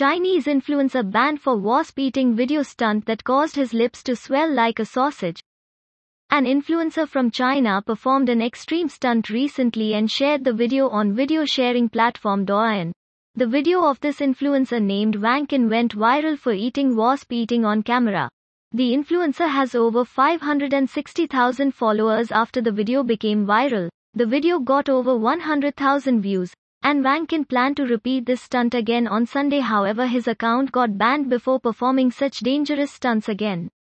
Chinese influencer banned for wasp eating video stunt that caused his lips to swell like a sausage. An influencer from China performed an extreme stunt recently and shared the video on video sharing platform Douyin. The video of this influencer named Wang Qin went viral for eating wasp eating on camera. The influencer has over 560,000 followers after the video became viral. The video got over 100,000 views, and Wang Qin planned to repeat this stunt again on Sunday. However, his account got banned before performing such dangerous stunts again.